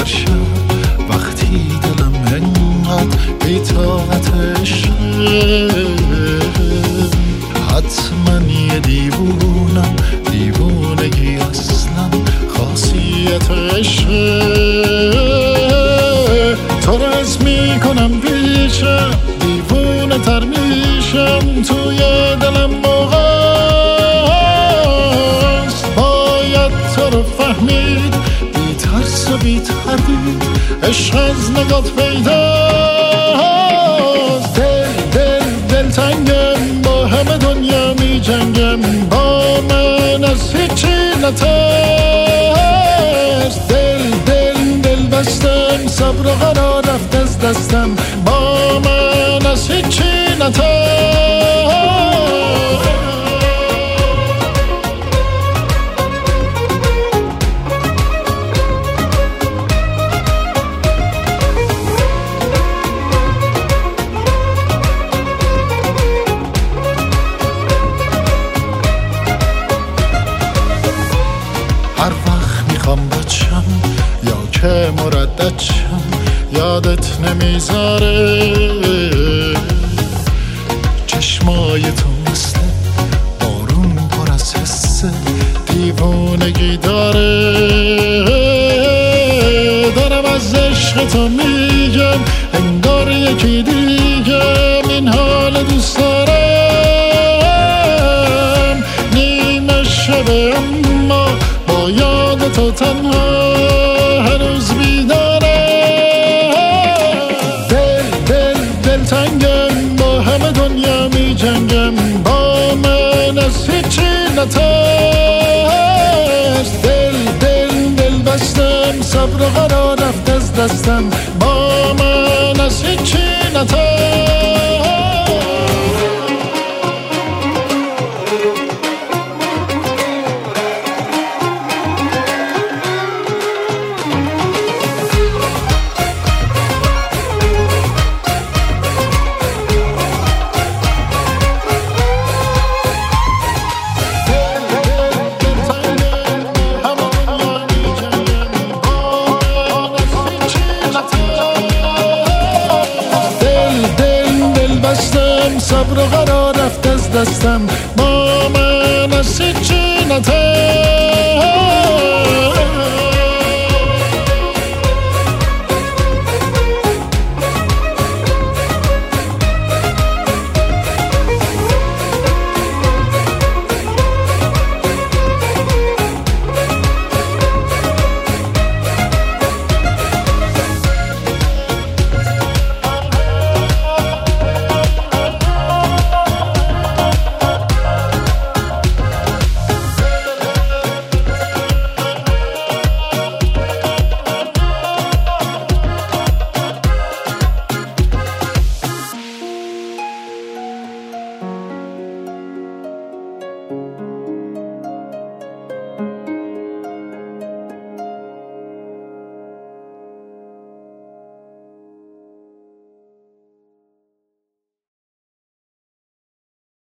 هر شب وقتی دلم انقدر بی‌طاقتش حتما یه دیوونگی اصلا خاصیتش تو رز میکنم بیشم دیوونه تر میشم توی دلم موقعست باید تو رو فهمید بی ترس و بی تردید عشق از نگات پیداست دل تنگم با همه دنیا می جنگم با من از هیچی نترس دل بستم صبر و قرار رفت از دستم با من از هیچی نترس هر وقت میخوام بچم یا که مردد شم یادت نمیذاره چشمای تو مثل بارون پر از حس دیوونگی داره دارم از عشق تو میگم انگار یکی دیگم این حال دوست دارم نیمه شبه اما با یاد تو تنها هنوز بیدارم دل تنگم با همه دنیا می جنگم با من از هیچی نترس دل بستم صبر و قرار رفت از دستم با من از هیچی نترس صبر و قرار رفت از دستم با من از هیچی نترس